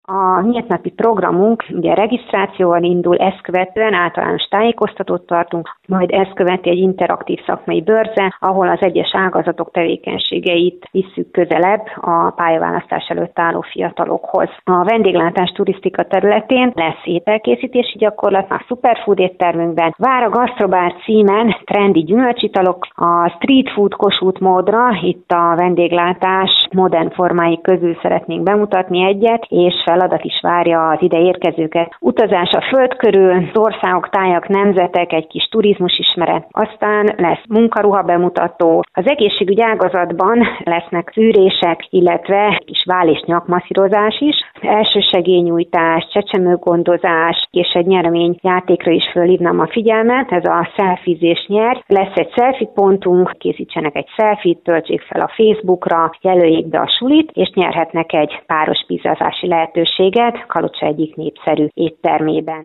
A nyílt napi programunk ugye regisztrációval indul, ezt követően általános tájékoztatót tartunk, majd ezt követi egy interaktív szakmai bőrze, ahol az egyes ágazatok tevékenységeit visszük közelebb a pályaválasztás előtt álló fiatalokhoz. A vendéglátás turisztika területén lesz ételkészítési gyakorlat, a Superfood éttermünkben, vár a Gastrobár címen trendi gyümölcsitalok, a street food Kossuth módra, itt a vendéglátás modern formái közül szeretnénk bemutatni egyet, és feladat is várja az ide érkezőket. Utazás a föld körül, országok, tájak, nemzetek, egy kis turizmus ismeret. Aztán lesz munkaruha bemutató. Az egészségügy ágazatban lesznek szűrések, illetve kis váll- és nyakmasszírozás is, elsősegélynyújtás, csecsemőgondozás, és egy nyereményjátékra is fölhívnám a figyelmet, ez a szelfizés nyer. Lesz egy selfie pontunk, készítsenek egy selfie-t, töltsék fel a Facebookra, jelöljék be a sulit, és nyerhetnek egy páros pizzázási lehetőséget Kalocsa egyik népszerű éttermében.